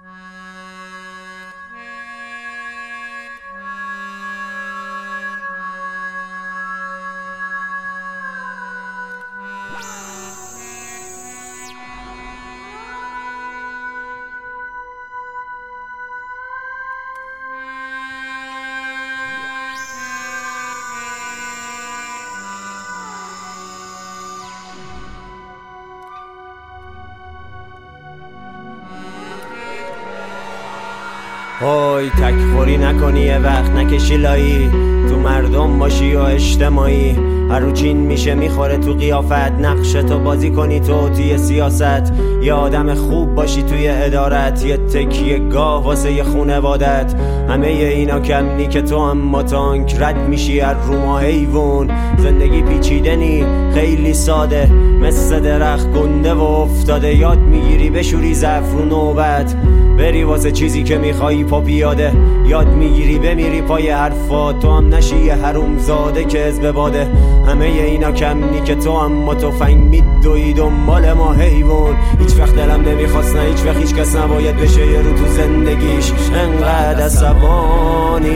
وای تکخوری نکنی یه وقت نکشی لایی، تو مردم باشی و اجتماعی، هر رو چین میشه میخوره تو قیافت، نقشتو بازی کنی توی سیاست، یه آدم خوب باشی توی ادارت، یه تکیه گاه واسه یه خونوادت. همه اینا کم که تو اما تانک رد میشی از روما حیوون. زندگی پیچیده نی خیلی ساده، مثل درخت گنده و افتاده، یاد میگیری بشوری ظرف رو نوبت، بری واسه چیزی که میخوایی پا پیاده، یاد میگیری بمیری پای حرفات، تو هم نشی یه حروم زاده که حزب باده. همه اینا کم نی که تو اما تفنگ میدوی دنبال ما حیوان. هیچ وقت دلم نمیخواست، نه هیچ وقت هیچ کس نباید بشه یه رو تو زندگیش انقدر عصبانی.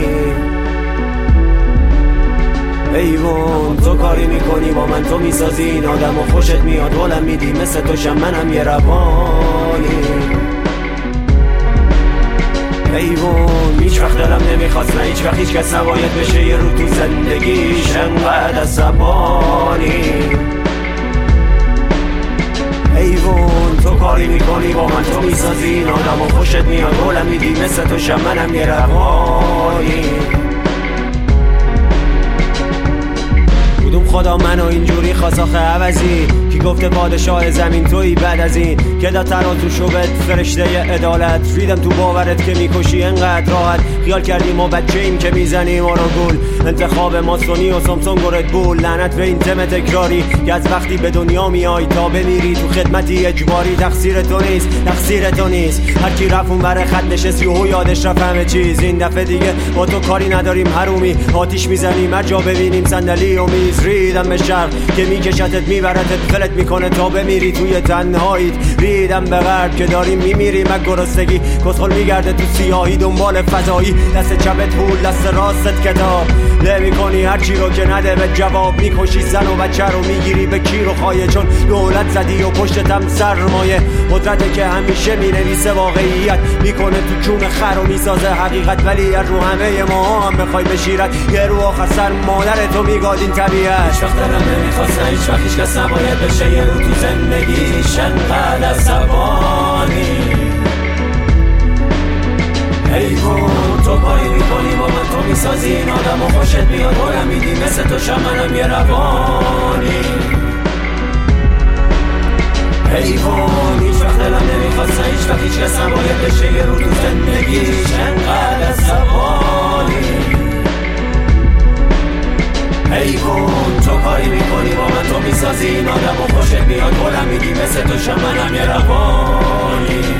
حیوان تو کاری میکنی با من، تو میسازی این آدم و خوشت میاد ولم میدی، مثل توشم منم یه روانی. حیوان هیچ وقت دلم نمیخواست، نه هیچ وقت هیچ کس نباید بشه یه رو تو زندگیش انقدر عصبانی. حیوان تو کاری میکنی با من، تو میسازی این آدم و خوشت میاد ولم میدی، مثل توشم منم یه روانی. کدوم خدا منو اینجوری خواست آخه عوضی؟ کی گفته پادشاه زمین تویی بعد از این که دا ترازو شوبت فرشته عدالت؟ ریدم تو باورت که میکشی انقدر راحت، خیال کردی ما بچه ایم که میزنیم ما رو گول. انتخاب ما سونی و سامسونگ و ردبول، لعنت به این تم تکراری که از وقتی به دنیا میای تا بمیری تو خدمتی اجباری. تقصیر تو نیست، تقصیر تو نیست، هر کی رفت اون بره خط نشست یهو یادش رفت همه چیز. این دفعه دیگه با تو کاری نداریم حرومی، آتیش میزنیم هر جا ببینیم صندلی و میز. ریدم به شرق که میکشتت میبرتت فلت میکنه تا بمیری توی تنهاییت. ریدم به غرب که داریم میمیریم از گرسنگی، کسخل میگرده تو سیاهی دنبال فضایی، دست چپت پول دست راستت کتاب، نمیکنی هرچی رو که نده به جواب. میکشی زن و بچه رو میگیری به کیر و خایه، چون دولت زدی و پشتتم سرمایه. قدرته که همیشه مینویسه واقعیت، میکنه تو جون خر و میسازه حقیقت، ولی از رو همه ما هم بخوای بشیرت، یه رو آخر سر مادر تو میگاد این طبیعت. هیچ وقت دلم نمیخواست، نه هیچ وقت هیچ کس نباید بشه یه رو تو زندگیش انقدر عصبانی. حیوان تو کاری میکنی با من، تو میسازی این آدم و خوشت میاد ولم میدی، مثل توشم منم یه روانی. حیوان هیچ وقت دلم نمیخواست، نه هیچ وقت هیچ کس نباید بشه یه رو تو زندگیش انقدر عصبانی. حیوان تو کاری میکنی با من، تو میسازی این آدم و خوشت میاد ولم میدی، مثل توشم منم یه روانی.